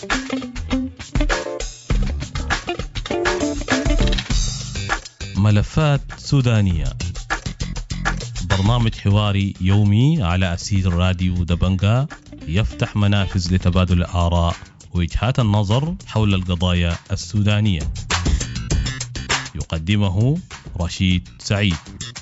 ملفات سودانية، برنامج حواري يومي على أسير راديو دبنجا يفتح منافذ لتبادل الآراء ووجهات النظر حول القضايا السودانية. يقدمه رشيد سعيد.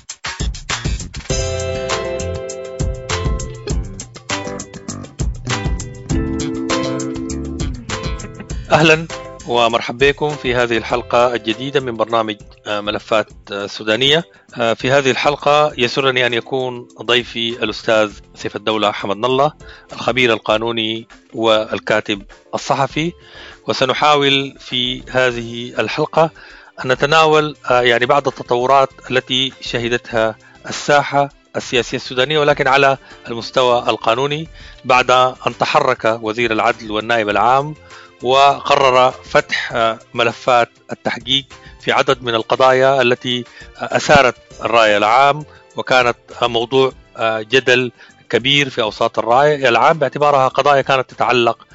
أهلا ومرحبا بكم في هذه الحلقة الجديدة من برنامج ملفات سودانية. في هذه الحلقة يسرني أن يكون ضيفي الأستاذ سيف الدولة حمد نالله، الخبير القانوني والكاتب الصحفي. وسنحاول في هذه الحلقة أن نتناول بعض التطورات التي شهدتها الساحة السياسية السودانية، ولكن على المستوى القانوني، بعد أن تحرك وزير العدل والنائب العام وقرر فتح ملفات التحقيق في عدد من القضايا التي أثارت الرأي العام، وكانت موضوع جدل كبير في أوساط الرأي العام باعتبارها قضايا كانت تتعلق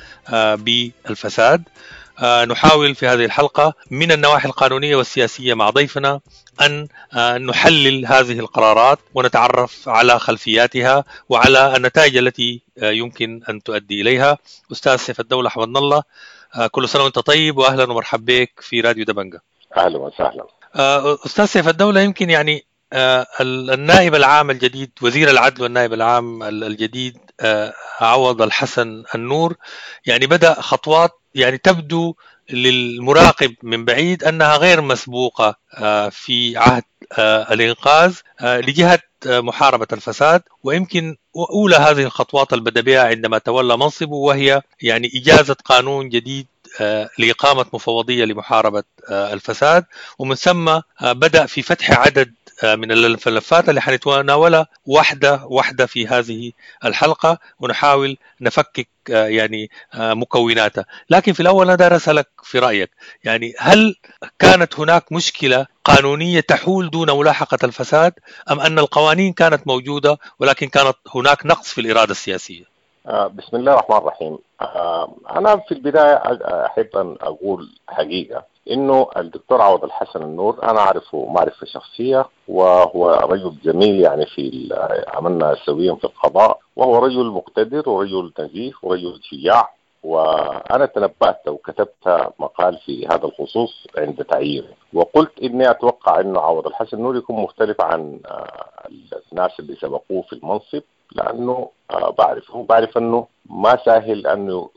بالفساد. نحاول في هذه الحلقة من النواحي القانونية والسياسية مع ضيفنا أن نحلل هذه القرارات ونتعرف على خلفياتها وعلى النتائج التي يمكن أن تؤدي إليها. أستاذ سيف الدولة حمد نالله، كل سنة وأنت طيب، وأهلا ومرحبا بك في راديو دبنجا. أهلا وسهلا. أستاذ سيف الدولة، يمكن النائب العام الجديد، وزير العدل والنائب العام الجديد عوض الحسن النور، بدأ خطوات تبدو للمراقب من بعيد أنها غير مسبوقة في عهد الإنقاذ لجهة محاربة الفساد. ويمكن أولى هذه الخطوات اللي بدأ بها عندما تولى منصبه، وهي إجازة قانون جديد لإقامة مفوضية لمحاربة الفساد، ومن ثم بدأ في فتح عدد من الملفات اللي حنتناولها واحدة في هذه الحلقة، ونحاول نفكك مكوناتها. لكن في الأول أنا داير أسألك في رأيك، هل كانت هناك مشكلة قانونية تحول دون ملاحقة الفساد، أم أن القوانين كانت موجودة ولكن كانت هناك نقص في الإرادة السياسية؟ بسم الله الرحمن الرحيم. أنا في البداية أحب أن أقول حقيقة إنه الدكتور عوض الحسن النور أنا أعرفه معرفة شخصية، وهو رجل جميل في عملنا سويا في القضاء، وهو رجل مقتدر ورجل نزيه ورجل شجاع. وأنا تنبأت وكتبت مقال في هذا الخصوص عند تعيينه، وقلت إني أتوقع إنه عوض الحسن النور يكون مختلف عن الناس اللي سبقوه في المنصب، لأنه بعرف أنه ما سهل أنه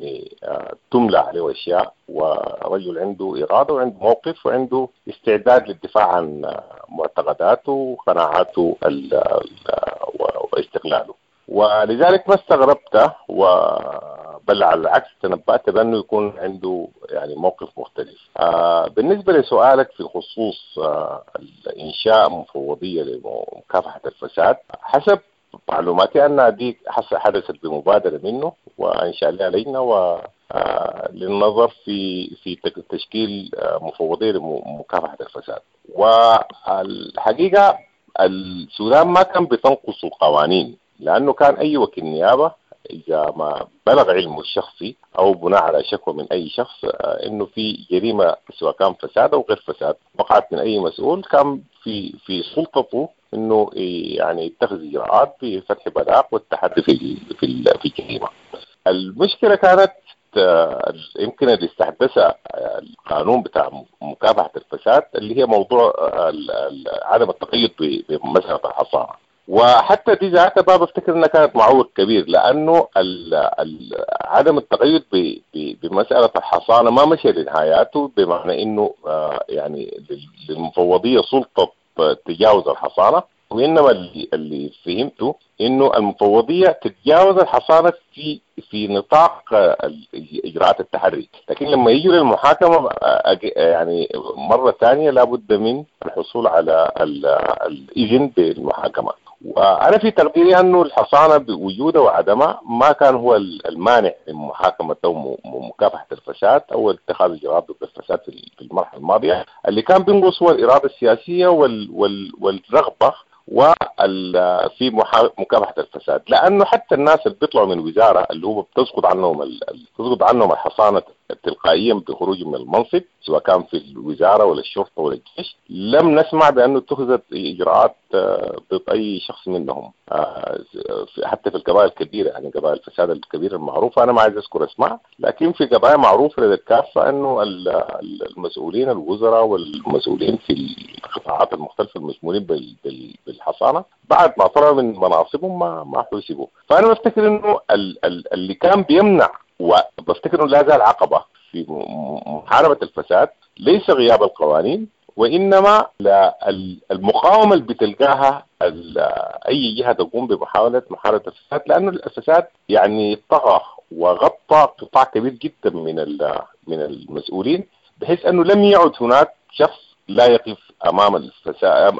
تملى عليه أشياء، ورجل عنده إرادة وعنده موقف وعنده استعداد للدفاع عن معتقداته وقناعاته واستقلاله. ولذلك ما استغربت، بل على العكس تنبأت بأنه يكون عنده موقف مختلف. بالنسبة لسؤالك في خصوص إنشاء مفوضية لمكافحة الفساد، حسب معلوماتي أن دي حدثت بمبادرة منه، وإنشاء لها لجنة للنظر في تشكيل مفوضية لمكافحة الفساد. والحقيقة السودان ما كان بتنقص القوانين، لأنه كان أي وكيل نيابة إذا ما بلغ علمه الشخصي أو بناء على شكوى من أي شخص إنه في جريمة سواء كان فساد أو غير فساد وقعت من أي مسؤول، كان في سلطته إنه يتخذ إجراءات بفتح بلاغ والتحدي في الجريمة. المشكلة كانت يمكن اللي استحدث القانون بتاع مكافحة الفساد، اللي هي موضوع عدم التقيد بمسألة الحصانة. وحتى دي ذاتها ما بفتكر انها كانت معوق كبير، لانه عدم التقيد بمساله الحصانه ما مشى لنهاياته، بمعنى انه للمفوضيه سلطه تجاوز الحصانه، وانما اللي فهمته انه المفوضيه تتجاوز الحصانه في نطاق اجراءات التحري، لكن لما يجي للمحاكمه مره ثانيه لابد من الحصول على الاذن بالمحاكمه. وأنا في تقديري أنه الحصانة بوجودها وعدمها ما كان هو المانع من محاكمة أو مكافحة الفساد أو اتخاذ إجراءات ضد الفساد في المرحلة الماضية. اللي كان بينقص هو الإرادة السياسية والرغبة وفي مكافحة الفساد، لأنه حتى الناس اللي بيطلعوا من وزارة اللي هو بتسقط عنهم الحصانة تلقائيا بخروج من المنصب، سواء كان في الوزارة ولا الشرطة ولا الجيش، لم نسمع بأنه اتخذت إجراءات ضد أي شخص منهم، حتى في القضايا الكبيرة، يعني قضايا الفساد الكبيرة المعروفة. أنا ما عايز أذكر اسماء، لكن في قضايا معروفة لدى الكافة أنه المسؤولين الوزراء والمسؤولين في القطاعات المختلفة المشمولين بالحصانة بعد ما طلعوا من مناصبهم ما حسبوا. فأنا بفتكر أنه اللي كان بيمنع، وبفتكر أنه لا زال عقبة في محاربة الفساد، ليس غياب القوانين، وإنما المقاومة اللي بتلقاها أي جهة تقوم بمحاولة محاربة الفساد، لأن الفساد يعني طغى وغطى قطاع كبير جدا من المسؤولين، بحيث أنه لم يعد هناك شخص لا يقف أمام الفساد،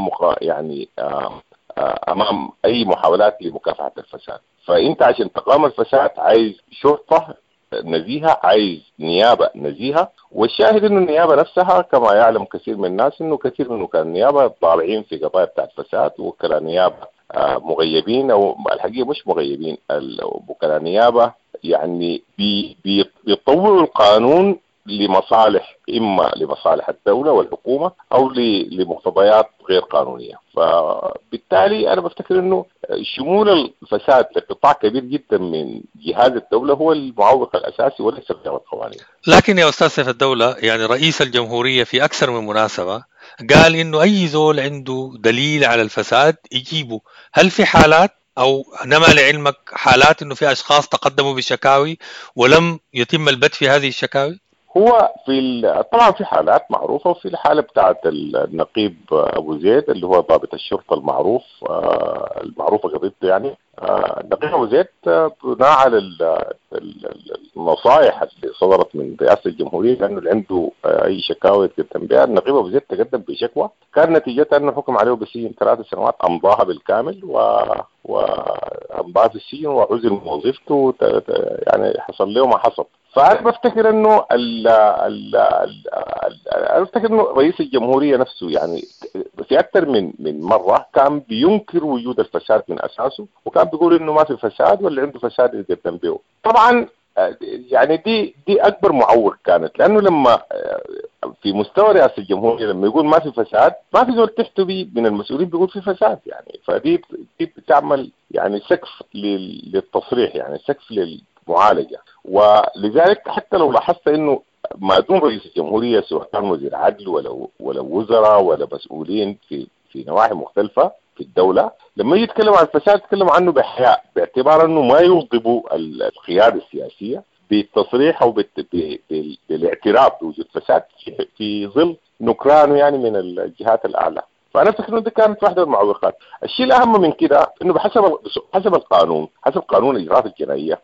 أمام أي محاولات لمكافحة الفساد. فأنت عشان تقاوم الفساد عايز شرطة نزيهة، عايز نيابة نزيهة. والشاهد انه النيابة نفسها كما يعلم كثير من الناس انه كثير من وكلاء النيابة طالعين في قضايا بتاعت الفساد، وكلاء النيابة مغيبين، او الحقيقة مش مغيبين، وكلاء النيابة يعني بيطوروا القانون لمصالح، إما لمصالح الدولة والحكومة أو لمقتضيات غير قانونية. فبالتالي أنا بفتكر أنه شمول الفساد لقطاع كبير جدا من جهاز الدولة هو المعوق الأساسي وليس غياب القوانين. لكن يا أستاذ سيف الدولة، يعني رئيس الجمهورية في أكثر من مناسبة قال إنه أي زول عنده دليل على الفساد يجيبه. هل في حالات أو نما لعلمك حالات إنه في أشخاص تقدموا بشكاوي ولم يتم البت في هذه الشكاوي؟ هو طبعا في حالات معروفة، وفي الحالة بتاعت النقيب أبو زيد اللي هو ضابط الشرطة المعروفة قضيته، يعني النقيب أبو زيد بناء على النصائح اللي صدرت من رئاسة الجمهورية لأنه اللي عنده أي شكاوى يتقدم بها، النقيب أبو زيد تقدم بشكوى، كان نتيجتها أنه حكم عليه بسجن 3 سنوات أمضاها بالكامل، وأمضاها في السجن وعزل من وظيفته، يعني حصل له ما حصل. فأنا بفتكر إنه أنا بفتكر إنه رئيس الجمهورية نفسه يعني في أكثر من مرة كان بينكر وجود الفساد من أساسه، وكان بيقول إنه ما في فساد واللي عنده فساد يتقدم به. طبعا يعني دي أكبر معوق كانت، لأنه لما في مستوى رئاسة الجمهورية لما يقول ما في فساد، ما في زول تحته بيه من المسؤولين بيقول في فساد، يعني فدي بتعمل يعني سقف للتصريح، يعني سقف للمعالجة. ولذلك حتى لو لاحظت انه ما دون رئيس الجمهورية سواء كان وزير عدل ولا وزراء ولا مسؤولين في نواحي مختلفة في الدولة، لما يتكلم عن الفساد يتكلم عنه بحياء، باعتبار انه ما يغضب القيادة السياسية بالتصريح او بالاعتراف بوجود فساد في ظل نكرانه يعني من الجهات الاعلى. فانا افتكر انه دي كانت واحدة من المعوقات. الشيء الاهم من كده انه حسب القانون، حسب قانون الاجراءات الجنائية،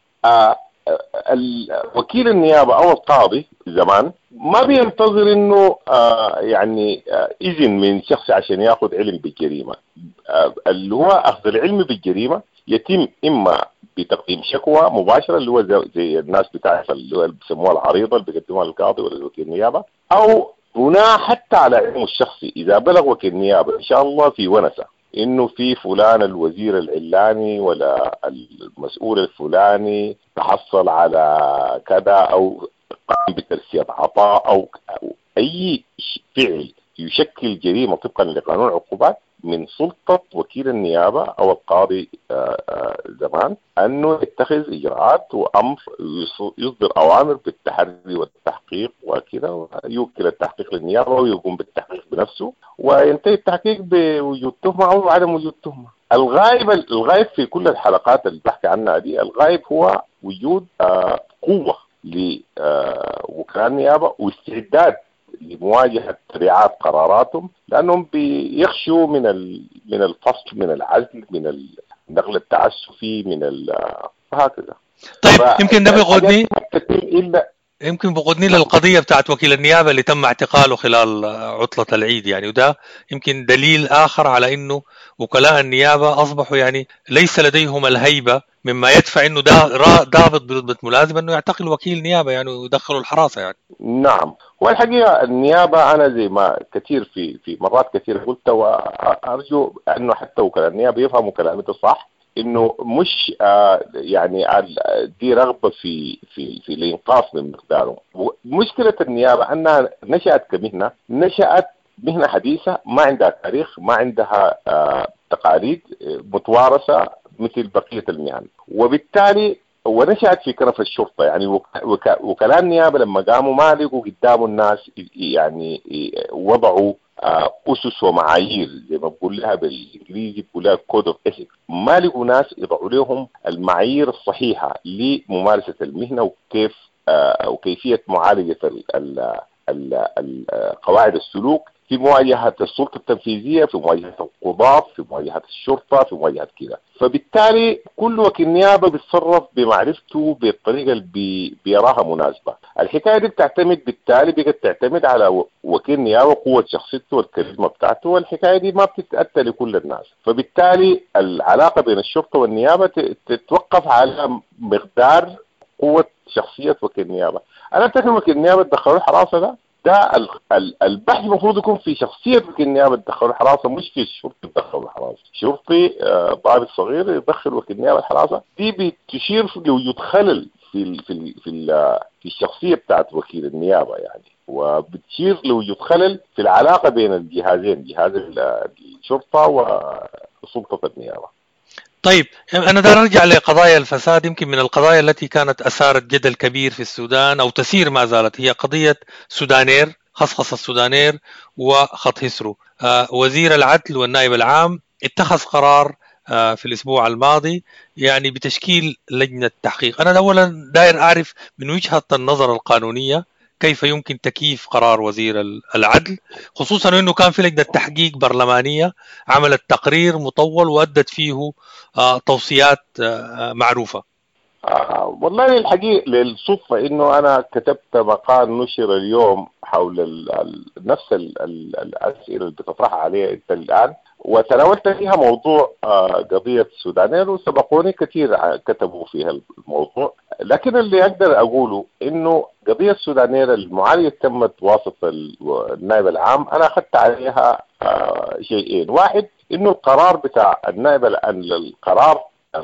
وكيل النيابة أو القاضي زمان ما بينتظر إنه يعني إذن من شخص عشان يأخذ علم بالجريمة. اللي هو أخذ العلم بالجريمة يتم إما بتقديم شكوى مباشرة اللي هو زي الناس بتاعت اللي هو بيسموها العريضة اللي بيقدموها للقاضي ولا وكيل النيابة، أو بناء حتى على علمه الشخصي إذا بلغ وكيل النيابة إن شاء الله في ونسة إنه في فلان الوزير العلاني ولا المسؤول الفلاني تحصل على كذا أو قام بترسية عطاء أو أي فعل يشكل جريمة طبقا لقانون العقوبات، من سلطة وكيل النيابة أو القاضي زمان أنه يتخذ إجراءات وأمر يصدر أوامر بالتحري والتحقيق وكذا، ويوكل التحقيق للنيابة ويقوم بالتحقيق بنفسه، وينتهي التحقيق بوجود تهمة أو عدم وجود تهمة. الغايب في كل الحلقات اللي بحكي عنها دي، الغايب هو وجود قوة لوكلاء النيابة واستعداد لمواجهة تبعات قراراتهم، لأنهم بيخشوا من الفصل، من العزل، من النقل التعسفي، من هكذا. طيب يمكن ده بيقودني يمكن بقودني للقضية بتاعت وكيل النيابة اللي تم اعتقاله خلال عطلة العيد يعني، وده يمكن دليل آخر على أنه وكلاء النيابة أصبحوا يعني ليس لديهم الهيبة مما يدفع أنه ضابط برتبة ملازم أنه يعتقل وكيل نيابة يعني ويدخلوا الحراسة يعني. نعم، والحقيقة النيابة أنا زي ما كثير في مرات كثيرة قلت، وأرجو أنه حتى وكلاء النيابة يفهموا كلامي ده صح، انه مش يعني دي رغبه في الانقاص من مقداره. مشكله النيابه انها نشات مهنه حديثه، ما عندها تاريخ، ما عندها تقاليد متوارثه مثل بقيه المهن، وبالتالي ونشأت في كنف الشرطة. يعني وكلاء النيابة لما قاموا ما لقوا قدام الناس يعني وضعوا أسس ومعايير، زي ما بقول لها بالإنجليزي بقول لها كود اوف إثيكس. ما لقوا ناس يضعوا لهم المعايير الصحيحة لممارسة المهنة وكيفية معالجة قواعد السلوك في مواجهة السلطة التنفيذية، في مواجهة القضاة، في مواجهة الشرطة، في مواجهة كده. فبالتالي كل وكيل نيابة بيتصرف بمعرفته بالطريقة اللي بيراها مناسبة. الحكاية دي بتعتمد بالتالي بقت تعتمد على وكيل نيابة قوة شخصيته والكاريزما بتاعته، والحكاية دي ما بتتأتى لكل الناس. فبالتالي العلاقة بين الشرطة والنيابة تتوقف على مقدار قوة شخصية وكيل نيابة. أنا أفتكر وكيل نيابة دخلوا الحراسة ده البحث المفروض يكون في شخصية وكيل النيابة تدخل الحراسة، مش في الشرطي يدخل الحراسة. شرطي ضابط صغير يدخل وكيل النيابة الحراسة، دي بتشير لوجود خلل في الشخصية بتاعت وكيل النيابة يعني، وبتشير لوجود خلل في العلاقة بين الجهازين، جهاز الشرطة وسلطة النيابة. طيب أنا دا أرجع لقضايا الفساد. يمكن من القضايا التي كانت أثارت جدل كبير في السودان أو تسير ما زالت هي قضية سودانير، خصخص السودانير وخط هسرو. وزير العدل والنائب العام اتخذ قرار في الأسبوع الماضي يعني بتشكيل لجنة تحقيق. أنا أولا داير أعرف من وجهة النظر القانونية كيف يمكن تكييف قرار وزير العدل، خصوصا أنه كان في لجنة تحقيق برلمانية عملت تقرير مطول وأدت فيه توصيات معروفة. والله الحقيقة للصدفة انه انا كتبت مقال نشر اليوم حول نفس الاسئلة اللي بتطرحها عليها انت الان، وتناولت فيها موضوع قضية السودانير، وسبقوني كثير كتبوا فيها الموضوع. لكن اللي اقدر اقوله انه قضية السودانير المعالجة تمت واسط النائب العام. انا اخذت عليها شيئين. واحد، انه القرار بتاع النائب القرار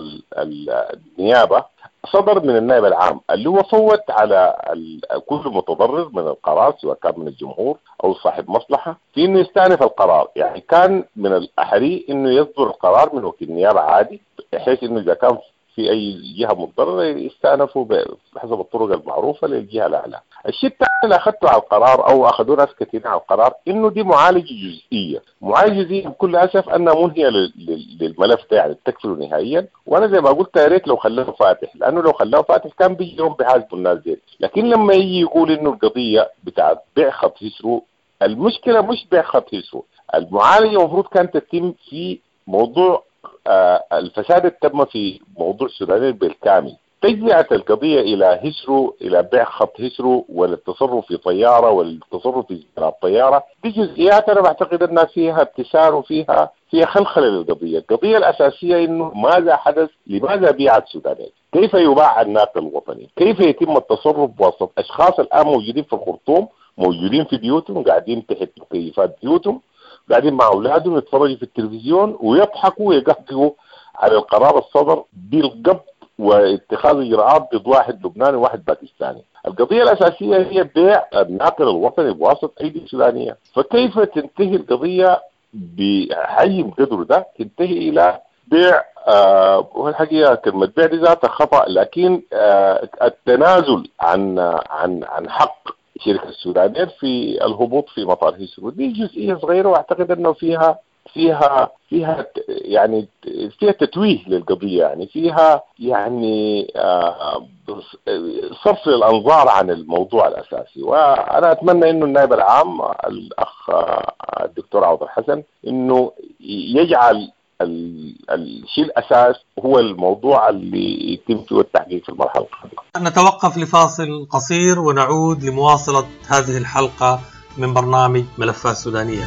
النيابة صدر من النائب العام اللي هو فوت على كل متضرر من القرار، سواء كان من الجمهور أو صاحب مصلحة، في إنه يستأنف القرار. يعني كان من الأحري إنه يصدر القرار من وكيل النيابة عادي، بحيث إنه إذا كان في أي جهة متضررة يستأنفوا بحسب الطرق المعروفة للجهة الأعلى. الشيء الثاني اللي أخذته على القرار أو أخذوه ناس كثيرين على القرار إنه دي معالجة جزئية. معالجة جزئية بكل أسف أنها منهية للملف ده، يعني تكفله نهائيا. وأنا زي ما قلت يا ريت لو خلاه فاتح، لأنه لو خلاه فاتح كان بيجي يوم بحاسبوا الناس دي. لكن لما يجي يقول إنه القضية بتاعت بيع خط هسرو، المشكلة مش بيع خط هسرو، المعالجة المفروض كانت تتم في موضوع الفساد تم في موضوع السودانيين بالكامل. تجزئة القضية إلى هسرو، إلى بيع خط هسرو، ولا التصرف في طيارة، ولا التصرف في طيارة، دي جزئيات أنا بعتقد أنها فيها ابتسار وفيها خلخلة للقضية. القضية الأساسية إنه ماذا حدث، لماذا بيعت السودانيين، كيف يباع الناقل الوطني، كيف يتم التصرف وسط أشخاص الآن موجودين في الخرطوم، موجودين في بيوتهم، قاعدين تحت مكيفات بيوتهم، قاعدين مع أولادهم يتفرجوا في التلفزيون ويضحكوا ويقهقهوا على القرار الصدر بالقبض واتخاذ إجراءات ضد واحد لبناني وواحد باكستاني. القضية الأساسية هي بيع الناقل الوطني بواسطة أيدي سودانية. فكيف تنتهي القضية بحجم قدر ده؟ تنتهي إلى بيع والحقيقة كلمة بيع دي ذاتها خطأ، لكن التنازل عن حق شركة السودانير في الهبوط في مطار هسرو دي جزئية صغيرة، واعتقد انه فيها يعني فيها تتويه للقضية، يعني فيها يعني صرف الأنظار عن الموضوع الأساسي. وأنا أتمنى إنه النائب العام الأخ الدكتور عوض الحسن إنه يجعل الشيء الأساس هو الموضوع اللي يتم فيه التحقيق في المرحلة القادمة. نتوقف لفاصل قصير ونعود لمواصلة هذه الحلقة من برنامج ملفات سودانية.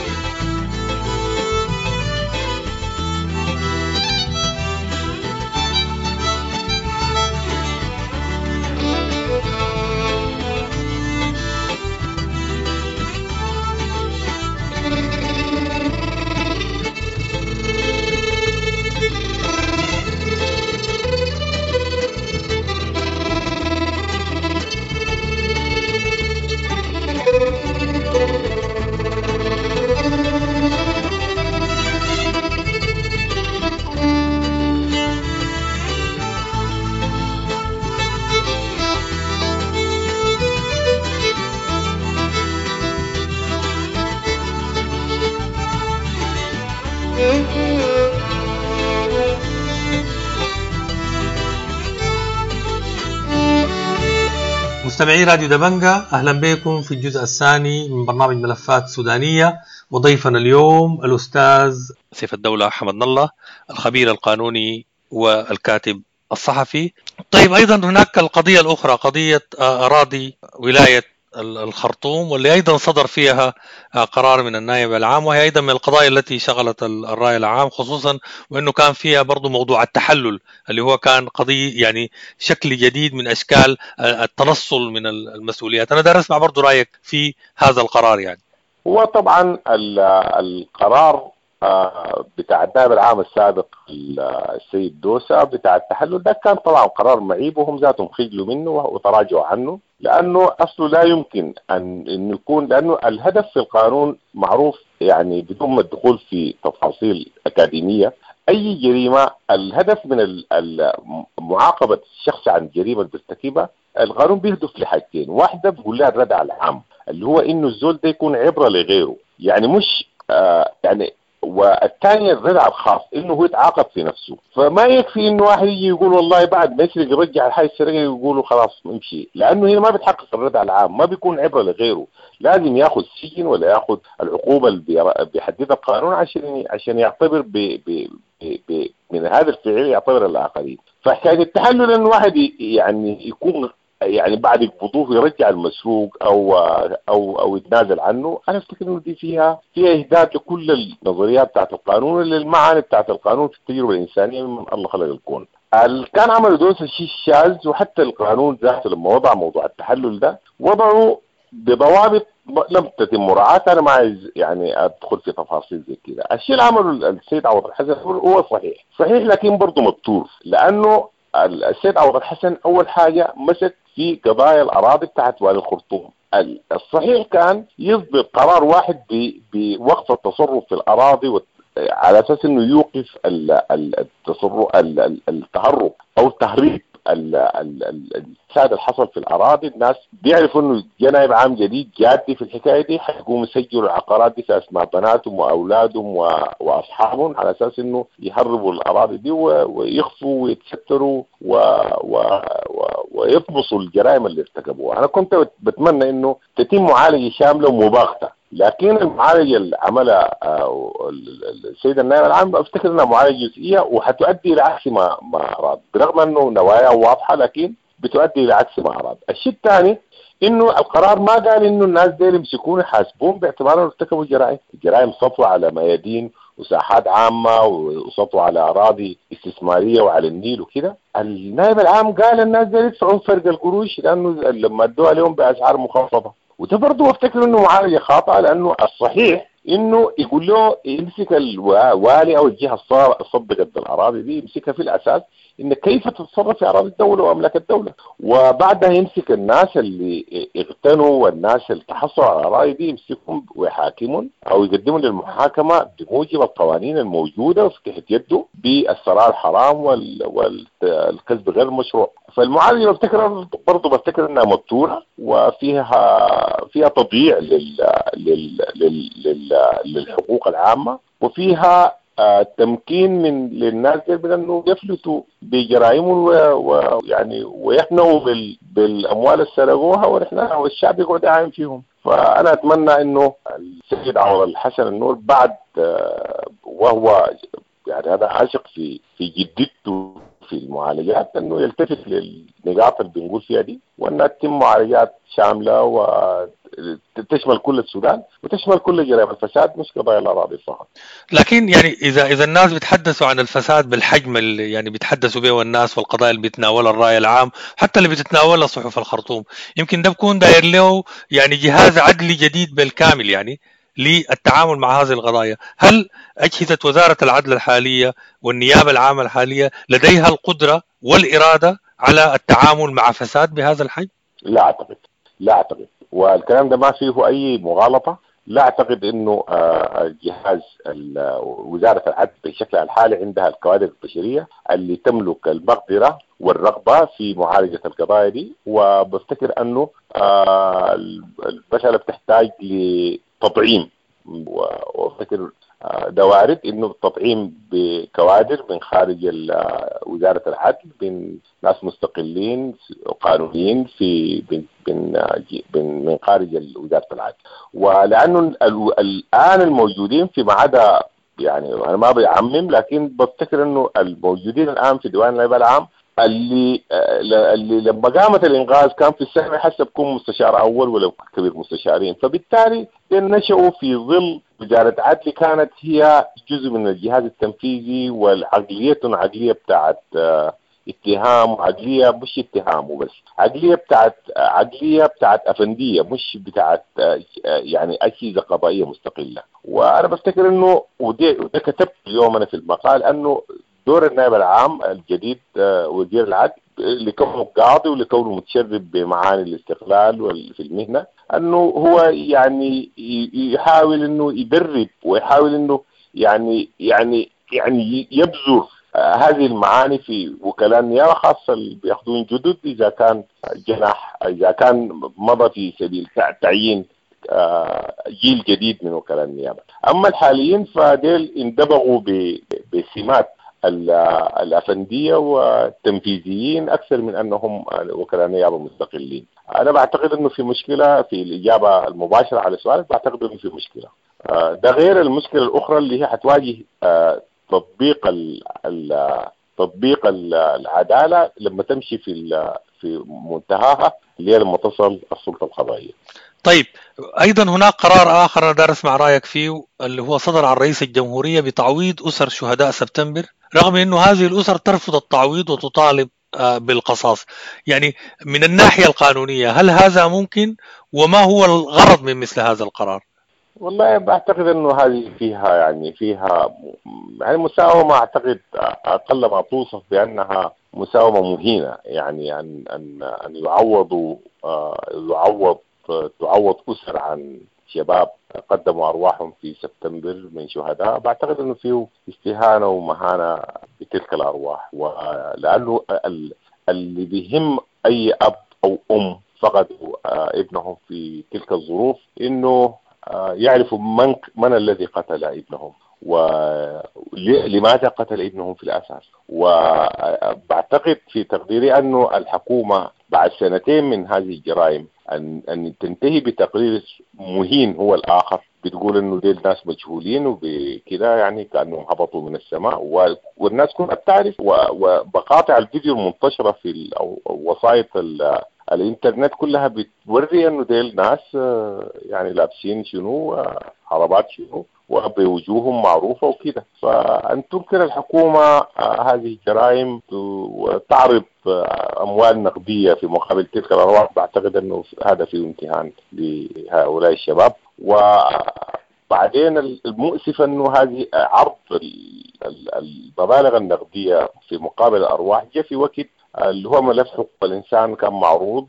مستمعي راديو دبنجة، أهلا بكم في الجزء الثاني من برنامج ملفات سودانية. وضيفنا اليوم الأستاذ سيف الدولة حمد نالله، الخبير القانوني والكاتب الصحفي. طيب، أيضا هناك القضية الأخرى، قضية أراضي ولاية الخرطوم، واللي أيضا صدر فيها قرار من النائب العام، وهي أيضا من القضايا التي شغلت الرأي العام، خصوصا وأنه كان فيها برضو موضوع التحلل، اللي هو كان قضية يعني شكل جديد من أشكال التنصل من المسؤوليات. أنا دار أسمع برضو رأيك في هذا القرار. يعني هو طبعا القرار بتاع النائب العام السابق السيد دوسة بتاع التحلل ده كان طبعا قرار معيب، وهم ذاتهم خجلوا منه وتراجعوا عنه، لأنه أصله لا يمكن أن يكون، لأنه الهدف في القانون معروف، يعني بدون ما الدخول في تفاصيل أكاديمية. أي جريمة الهدف من معاقبة الشخص عن الجريمة اللي بيرتكبها، القانون بيهدف لحاجتين. واحدة بيقول لها الردع العام، اللي هو إنه الزول ده يكون عبرة لغيره، يعني مش يعني. والثانية الردع الخاص، انه هو يتعاقب في نفسه. فما يكفي انه واحد يجي يقول والله بعد ما يسرق يرجع الحاجة السرقة يقولوا خلاص نمشي، لانه هنا ما بتحقق الردع العام، ما بيكون عبرة لغيره. لازم ياخذ سجن ولا ياخذ العقوبة اللي بيحددها القانون عشان يعتبر من هذا الفعل يعتبر الآخرين. فحكاية التحلل انه واحد يعني يكون يعني بعد يقبضوه يرجع المسروق او يتنازل عنه، انا افتكر انه دي فيها اهداد لكل النظريات بتاعت القانون، المعاني بتاعت القانون في التجربه الانسانيه من الله خلق الكون. كان عملوا دوسة شيء شاذ، وحتى القانون ذاته لما وضع موضوع التحلل ده وضعوا بضوابط لم تتم مراعاتها. انا ما عايز يعني ادخل في تفاصيل زي كده. الشيء اللي عمله السيد عوض الحسن هو صحيح لكن برضه مبتور، لانه السيد عوض الحسن اول حاجه مسك في قضايا الأراضي بتاعت وادي الخرطوم. الصحيح كان يصدر قرار واحد بوقف التصرف في الأراضي على أساس أنه يوقف التهرب أو التهريب الفساد اللي حصل في الأراضي. الناس بيعرفوا أنه نائب عام جديد جادي في الحكاية دي، حيقوم يسجلوا العقارات دي في أسماء بناتهم وأولادهم وأصحابهم على أساس أنه يهربوا الأراضي دي ويخفوا ويتستروا ويطمسوا الجرائم اللي ارتكبوها. أنا كنت بتمنى أنه تتم معالجة شاملة ومباغتة، لكن المعالجة اللي عملها السيد النائب العام افتكر انها معالجة جزئية وحتؤدي لعكس ما اراد، برغم انه نوايا واضحة لكن بتؤدي لعكس ما اراد. الشيء الثاني انه القرار ما قال انه الناس دي يمسكون يحاسبون باعتبار انه ارتكبوا جرائم سطوة على ميادين وساحات عامة وسطوة على اراضي استثمارية وعلى النيل وكده. النائب العام قال الناس دي يدفعون فرق القروش لانه لما ادوها لهم باسعار مخفضة، وده برضه افتكر انه معالجه خاطئه، لانه الصحيح انه يقول له يمسك الوالي او الجهه الصدقت الاراضي دي يمسكها في الاساس ان كيف تتصرف في اراضي الدوله واملاك الدوله، وبعدها يمسك الناس اللي اغتنوا والناس اللي تحصلوا على الاراضي دي يمسكهم ويحاكمهم او يقدموا للمحاكمه بموجب القوانين الموجوده وفي تحت يده بالثراء الحرام والكسب غير المشروع. فالمعالجه بفتكر انها مبتوره وفيها تضييع للحقوق العامه، وفيها تمكين للناس بأنه يفلتوا بجرائمهم ويعني ويحنوا بالأموال اللي سرقوها والشعب يقعد عايم فيهم. فأنا أتمنى إنه السيد عوض الحسن النور بعد وهو يعني هذا عاشق في جدته في المعالجات، انه يلتفت للنقاط اللي بنقول فيها دي، وانها تتم معالجات شامله وتشمل كل السودان وتشمل كل جرائم الفساد، مش قضايا الاراضي فقط. لكن يعني اذا الناس بيتحدثوا عن الفساد بالحجم اللي يعني بيتحدثوا به الناس، والقضايا اللي بيتناولها الراي العام حتى اللي بتتناولها صحف الخرطوم، يمكن ده بكون داير له يعني جهاز عدلي جديد بالكامل يعني للتعامل مع هذه القضايا. هل أجهزة وزارة العدل الحالية والنيابة العامة الحالية لديها القدرة والإرادة على التعامل مع فساد بهذا الحجم؟ لا أعتقد، والكلام ده ما فيه أي مغالطة. لا أعتقد إنه جهاز وزارة العدل بشكل الحالي عندها الكوادر البشرية اللي تملك المقدرة والرغبة في معالجة القضايا دي، وبفتكر أنه المسألة بتحتاج لتطعيم، وأفتكر ده وارد انه التطعيم بكوادر من خارج وزاره العدل، من ناس مستقلين وقانونيين في من خارج وزاره العدل. ولانه الان الموجودين في عدا، يعني انا ما بعمم، لكن بفتكر انه الموجودين الان في ديوان النائب العام اللي لما قامت الانغاز كان في السنه حسب كون مستشار اول ولا كبير مستشارين، فبالتالي نشأوا في ظل وزاره عدل كانت هي جزء من الجهاز التنفيذي، والعقليتهم عقليه بتاعت اتهام، وعقليه مش اتهام وبس، عقليه بتاعت افنديه، مش بتاعت يعني اجهزه قضائيه مستقله. وانا بفتكر انه وده كتبت اليوم انا في المقال انه دور النائب العام الجديد وزير العدل لكونه قاضي ولكونه متشرب بمعاني الاستقلال في المهنة، أنه هو يعني يحاول أنه يدرب ويحاول أنه يعني يبذر هذه المعاني في وكلاء النيابة، خاصة اللي بياخذون جدد إذا كان مضى في سبيل تعيين جيل جديد من وكلاء النيابة. أما الحاليين فديل اندبغوا بسمات الأفندية والتنفيذيين أكثر من أنهم وكلاء نيابة مستقلين. أنا بعتقد أنه في مشكلة في الإجابة المباشرة على سؤالك، بعتقد أنه في مشكلة. ده غير المشكلة الأخرى اللي هي حتواجه تطبيق العدالة لما تمشي في منتهاها، اللي هي لما تصل السلطة القضائية. طيب، أيضا هناك قرار آخر أنا دار أسمع رأيك فيه، اللي هو صدر عن رئيس الجمهورية بتعويض أسر شهداء سبتمبر، رغم أنه هذه الأسر ترفض التعويض وتطالب بالقصاص. يعني من الناحية القانونية هل هذا ممكن؟ وما هو الغرض من مثل هذا القرار؟ والله بعتقد انه هذه فيها مساومة، اعتقد اقل ما توصف بانها مساومة مهينة، يعني ان تعوض أسر عن شباب قدموا أرواحهم في سبتمبر من شهداء. بعتقد أنه فيه استهانة ومهانة بتلك الأرواح، ولأنه اللي بيهم أي أب أو أم فقدوا ابنهم في تلك الظروف إنه يعرفوا من الذي قتل ابنهم ولماذا قتل ابنهم في الأساس. وبعتقد في تقديري أنه الحكومة بعد سنتين من هذه الجرائم أن تنتهي بتقرير مهين هو الآخر، بتقول إنه ديل ناس مجهولين وبكذا، يعني كأنهم هبطوا من السماء، والناس كلها بتعرف، وبقاطع الفيديو المنتشرة في وسائط الإنترنت كلها بتوري إنه ديل ناس يعني لابسين شنو، حربات شنو، وبوجوههم معروفة وكده. فأن تنكر الحكومة هذه الجرائم وتعرض أموال نقدية في مقابل تلك الأرواح، بعتقد أنه هذا فيه امتهان لهؤلاء الشباب. وبعدين المؤسف أنه هذه عرض المبالغ النقدية في مقابل الأرواح جاء في وقت اللي هو ملف حقوق الإنسان كان معروض،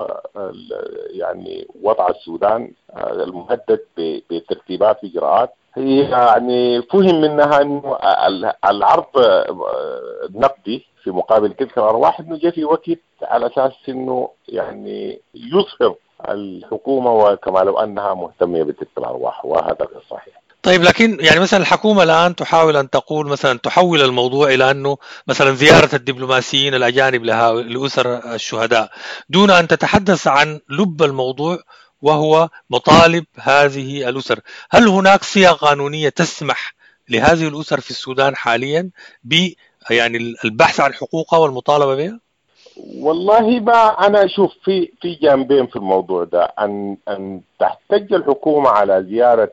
يعني وضع السودان المهدد بترتيبات وإجراءات، هي يعني فهم منها أنه العرض النقدي في مقابل تلك الأرواح أنه جاء في وقت على أساس أنه يعني يظهر الحكومة وكما لو أنها مهتمة بتلك الأرواح، وهذا غير صحيح. طيب، لكن يعني مثلا الحكومة الآن تحاول أن تقول مثلا تحول الموضوع إلى أنه مثلا زيارة الدبلوماسيين الأجانب لأسر الشهداء دون أن تتحدث عن لب الموضوع وهو مطالب هذه الأسر. هل هناك صيغة قانونية تسمح لهذه الأسر في السودان حاليا يعني البحث عن حقوقها والمطالبة بها؟ والله ما أنا أشوف في جانبين في الموضوع ده. أن تحتج الحكومة على زيارة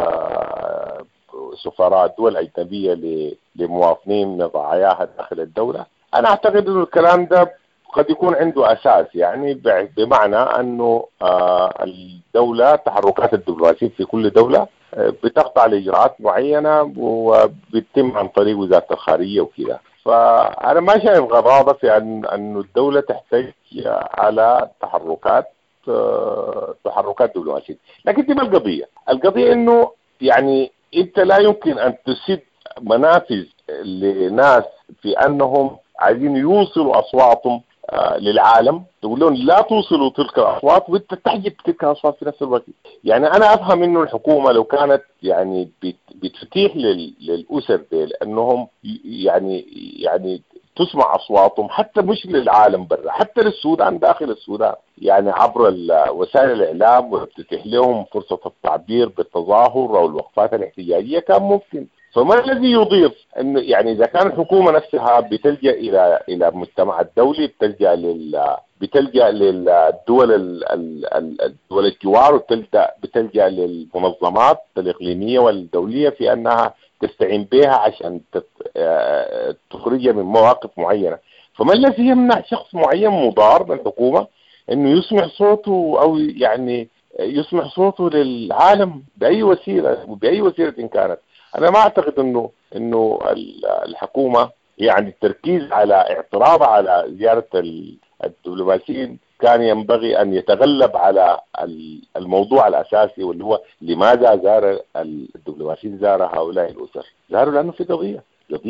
سفراء دول أجنبية لمواطنين من ضحاياها داخل الدولة. أنا أعتقد أن الكلام ده قد يكون عنده أساس، يعني بمعنى أنه الدولة تحركات الدبلوماسية في كل دولة بتقطع لإجراءات معينة وبتتم عن طريق وزارة الخارجية وكذا. فأنا ما شايف غضاضة في أن الدولة تحتاج على تحركات دبلوماسية. لكن دي ما القضية أنه يعني أنت لا يمكن أن تسد منافذ لناس في أنهم عايزين يوصلوا أصواتهم للعالم، تقول لهم لا توصلوا تلك الأصوات وانت تحجب تلك الأصوات في نفس الوقت. يعني أنا أفهم إنه الحكومة لو كانت يعني بتتيح للأسر دي لأنهم يعني تسمع أصواتهم، حتى مش للعالم برا، حتى للسودان داخل السودان، يعني عبر وسائل الإعلام، وتتيح لهم فرصة التعبير بالتظاهر أو الوقفات الاحتجاجية، كان ممكن. فما الذي يضيف انه يعني اذا كان الحكومه نفسها بتلجا الى المجتمع الدولي، بتلجا للدول الدول الجوار، بتلجا للمنظمات الاقليميه والدوليه في انها تستعين بها عشان تخرجها من مواقف معينه. فما الذي يمنع شخص معين مضار من الحكومه انه يسمع صوته او يعني يسمع صوته للعالم باي وسيله إن كانت؟ أنا ما أعتقد إنه الحكومة يعني التركيز على اعتراض على زيارة الدبلوماسيين كان ينبغي أن يتغلب على الموضوع الأساسي، واللي هو لماذا زار الدبلوماسيين هؤلاء الأسر؟ زاروا لأنه في قضية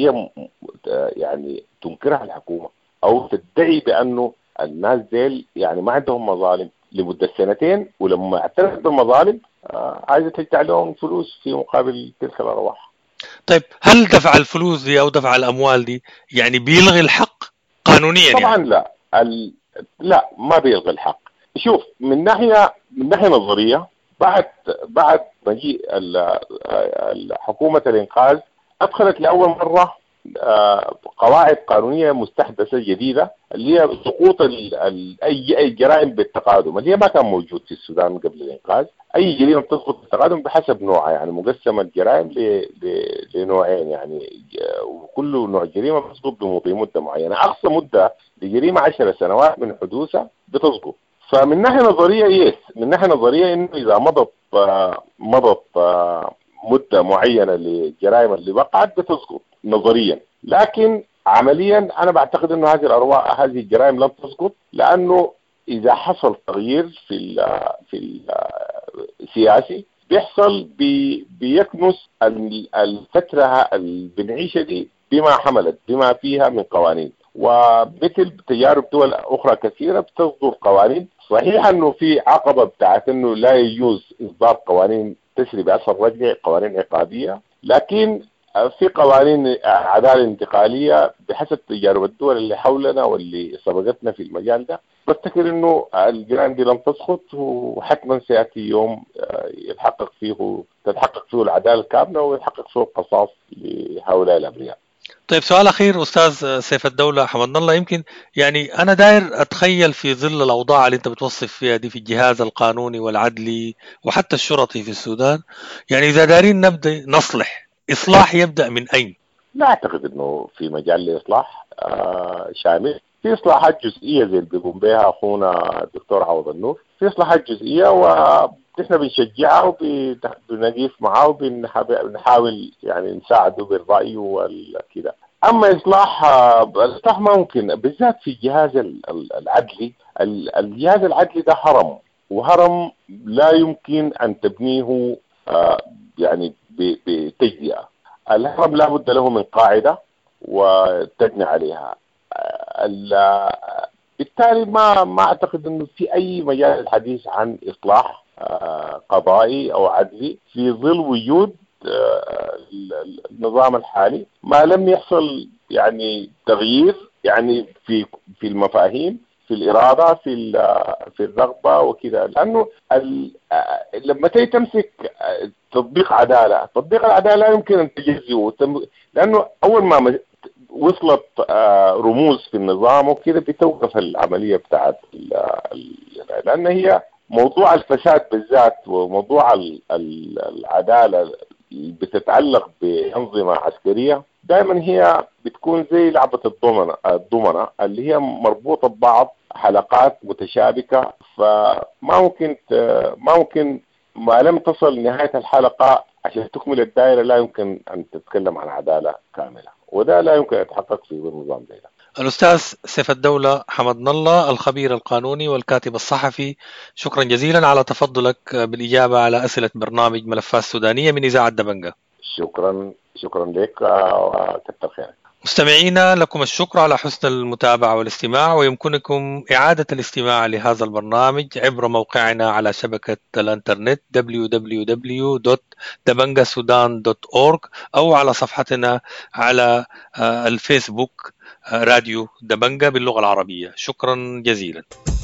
يعني تنكرها الحكومة أو تدعي بأنه الناس ديل يعني ما عندهم مظالم لمدة سنتين، ولما اعترفت بالمظالم عايزة تدفع لهم فلوس في مقابل تلك الأرواح. طيب هل دفع الفلوس دي أو دفع الأموال دي يعني بيلغي الحق قانونيا؟ طبعا يعني لا ما بيلغي الحق. شوف، من ناحية نظرية، بعد مجيء حكومة الإنقاذ أدخلت لأول مرة قواعد قانونية مستحدثة جديدة، اللي هي سقوط أي جرائم بالتقادم، اللي هي ما كان موجود في السودان قبل الإنقاذ. أي جريمة بتسقط بالتقادم بحسب نوعها، يعني مقسمة الجرائم لنوعين، يعني وكل نوع جريمة بتسقط بمضي مدة معينة. أقصى مدة لجريمة 10 سنوات من حدوثها بتسقط. فمن ناحية نظرية من ناحية نظرية إنه إذا مضت مدة معينة للجرائم اللي وقعت بتسقط نظريا، لكن عمليا أنا بعتقد إنه هذه الجرائم لم تسقط، لأنه إذا حصل تغيير في السياسي بيحصل بيكنس الفترة اللي بنعيشها دي بما فيها من قوانين، ومثل تجارب دول أخرى كثيرة بتصدر قوانين. صحيح إنه في عقبة بتاعت إنه لا يجوز إصدار قوانين تسري بأثر رجعي، قوانين عقابية، لكن في قوانين عدالة انتقالية بحسب تجارب الدول اللي حولنا واللي سبقتنا في المجال ده. بفتكر إنه الجرائم دي لم تسقط، وحتما سيأتي يوم تتحقق فيه العدالة الكاملة ويتحقق فيه القصاص لهؤلاء الأبرياء. طيب سؤال أخير أستاذ سيف الدولة حمد الله، يمكن يعني أنا داير أتخيل في ظل الأوضاع اللي أنت بتوصف فيها دي في الجهاز القانوني والعدلي وحتى الشرطي في السودان، يعني إذا دارين نبدأ إصلاح يبدأ من أين؟ لا أعتقد إنه في مجال الإصلاح شامل. في إصلاحات جزئية زي اللي بيقوم بها أخونا الدكتور عوض النور، في إصلاحات جزئية ونحن بنشجعها وبنقيف معه وبنحاول يعني نساعده بالرأي والكذا. أما الإصلاح ما ممكن، بالذات في الجهاز العدلي. الجهاز العدلي ده هرم لا يمكن أن تبنيه يعني بتجزئة. الهرم لا بد له من قاعدة وتبني عليها. بالتالي ما أعتقد أنه في أي مجال الحديث عن إصلاح قضائي أو عدلي في ظل وجود النظام الحالي، ما لم يحصل يعني تغيير يعني في المفاهيم، في الإرادة، في الرغبة وكذا. لأنه لما تيجي تمسك تطبيق العدالة لا يمكن أن تجزئه، لأنه أول ما وصلت رموز في النظام وكذا بتوقف العملية بتاعت لأن هي موضوع الفساد بالذات وموضوع العدالة بتتعلق بأنظمة عسكرية دائما هي بتكون زي لعبة الضمنة اللي هي مربوطة ببعض، حلقات متشابكة، فما ممكن ما لم تصل نهاية الحلقة عشان تكمل الدائرة لا يمكن أن تتكلم عن عدالة كاملة، وده لا يمكن يتحقق في نظام زي ده. الأستاذ سيف الدولة حمد نالله، الخبير القانوني والكاتب الصحفي، شكرا جزيلا على تفضلك بالإجابة على أسئلة برنامج ملفات سودانية من إذاعة دبنجة. شكرا لك وكتر خيرك. مستمعينا، لكم الشكر على حسن المتابعة والاستماع، ويمكنكم إعادة الاستماع لهذا البرنامج عبر موقعنا على شبكة الانترنت www.dabangaSudan.org أو على صفحتنا على الفيسبوك راديو دبنجة باللغة العربية. شكرا جزيلا.